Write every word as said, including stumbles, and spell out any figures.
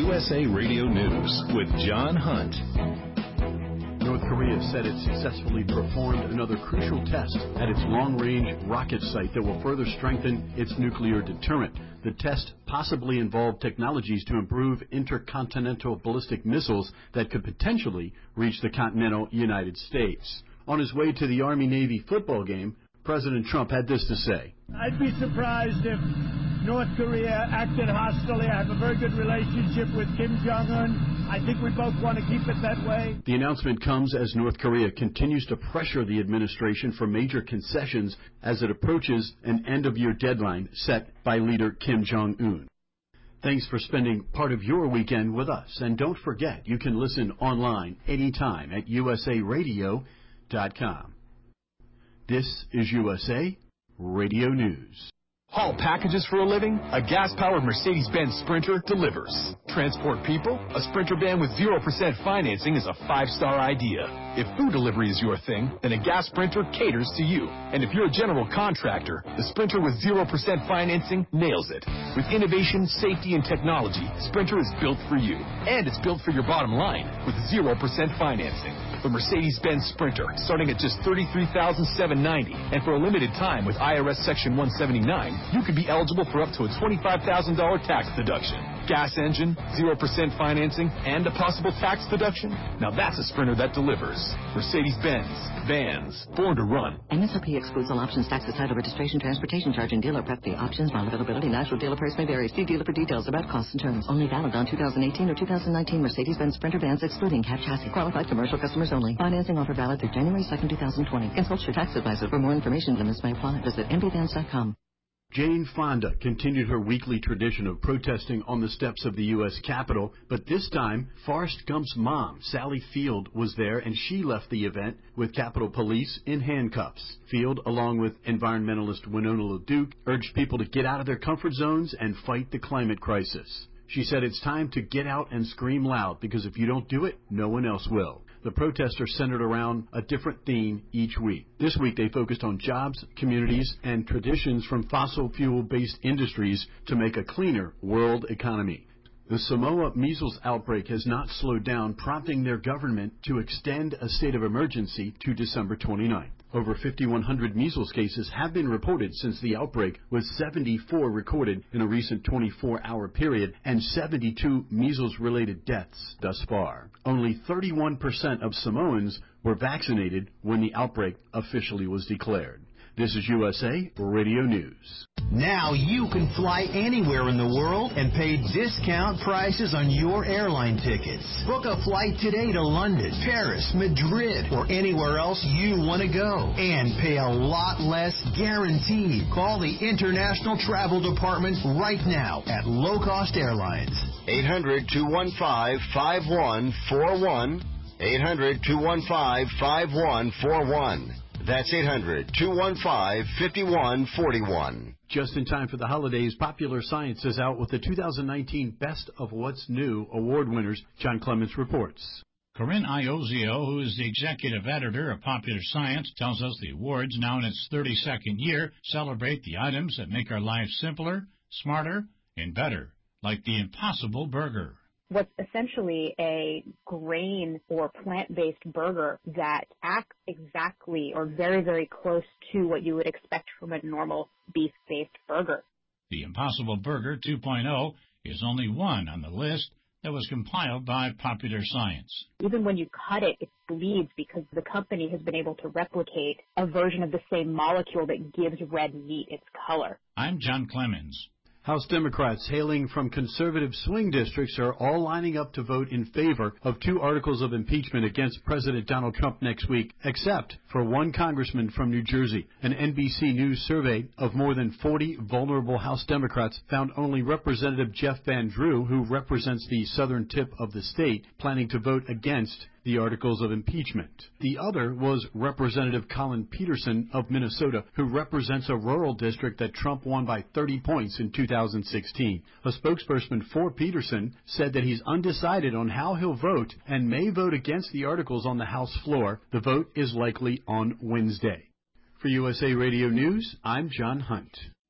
U S A Radio News with John Hunt. North Korea said it successfully performed another crucial test at its long-range rocket site that will further strengthen its nuclear deterrent. The test possibly involved technologies to improve intercontinental ballistic missiles that could potentially reach the continental United States. On his way to the Army-Navy football game, President Trump had this to say. I'd be surprised if North Korea acted hostily. I have a very good relationship with Kim Jong-un. I think we both want to keep it that way. The announcement comes as North Korea continues to pressure the administration for major concessions as it approaches an end-of-year deadline set by leader Kim Jong-un. Thanks for spending part of your weekend with us. And don't forget, you can listen online anytime at U S A radio dot com. This is U S A Radio News. Haul packages for a living? A gas-powered Mercedes-Benz Sprinter delivers. Transport people? A Sprinter van with zero percent financing is a five-star idea. If food delivery is your thing, then a gas Sprinter caters to you. And if you're a general contractor, the Sprinter with zero percent financing nails it. With innovation, safety, and technology, Sprinter is built for you. And it's built for your bottom line with zero percent financing. The Mercedes-Benz Sprinter, starting at just thirty-three thousand seven hundred ninety dollars. And for a limited time with I R S Section one seventy-nine, you could be eligible for up to a twenty-five thousand dollars tax deduction. Gas engine, zero percent financing, and a possible tax deduction? Now that's a Sprinter that delivers. Mercedes-Benz. Vans. Born to run. M S R P excludes all options, taxes, title, registration, transportation charge, and dealer prep fee. Options, bond availability, national dealer price may vary. See dealer for details about costs and terms. Only valid on two thousand eighteen or two thousand nineteen Mercedes-Benz Sprinter vans excluding cab chassis. Qualified commercial customers only. Financing offer valid through January second, two thousand twenty. Consult your tax advisor for more information. Limits may apply. Visit m b vans dot com. Jane Fonda continued her weekly tradition of protesting on the steps of the U S Capitol, but this time, Forrest Gump's mom, Sally Field, was there, and she left the event with Capitol Police in handcuffs. Field, along with environmentalist Winona LaDuke, urged people to get out of their comfort zones and fight the climate crisis. She said it's time to get out and scream loud, because if you don't do it, no one else will. The protesters centered around a different theme each week. This week they focused on jobs, communities, and traditions from fossil fuel-based industries to make a cleaner world economy. The Samoa measles outbreak has not slowed down, prompting their government to extend a state of emergency to December twenty-ninth. Over fifty-one hundred measles cases have been reported since the outbreak, with seventy-four recorded in a recent twenty-four hour period and seventy-two measles-related deaths thus far. Only thirty-one percent of Samoans were vaccinated when the outbreak officially was declared. This is U S A Radio News. Now you can fly anywhere in the world and pay discount prices on your airline tickets. Book a flight today to London, Paris, Madrid, or anywhere else you want to go. And pay a lot less guaranteed. Call the International Travel Department right now at Low Cost Airlines. eight hundred, two one five, five one four one. eight hundred, two one five, five one four one. That's eight hundred, two one five, five one four one. Just in time for the holidays, Popular Science is out with the two thousand nineteen Best of What's New award winners. John Clements reports. Corinne Iozio, who is the executive editor of Popular Science, tells us the awards, now in its thirty-second year, celebrate the items that make our lives simpler, smarter, and better, like the Impossible Burger. What's essentially a grain or plant-based burger that acts exactly or very, very close to what you would expect from a normal beef-based burger. The Impossible Burger two point oh is only one on the list that was compiled by Popular Science. Even when you cut it, it bleeds because the company has been able to replicate a version of the same molecule that gives red meat its color. I'm John Clemens. House Democrats hailing from conservative swing districts are all lining up to vote in favor of two articles of impeachment against President Donald Trump next week, except for one congressman from New Jersey. An N B C News survey of more than forty vulnerable House Democrats found only Representative Jeff Van Drew, who represents the southern tip of the state, planning to vote against the articles of impeachment. The other was Representative Colin Peterson of Minnesota, who represents a rural district that Trump won by thirty points in two thousand sixteen. A spokesperson for Peterson said that he's undecided on how he'll vote and may vote against the articles on the House floor. The vote is likely on Wednesday. For U S A Radio News, I'm John Hunt.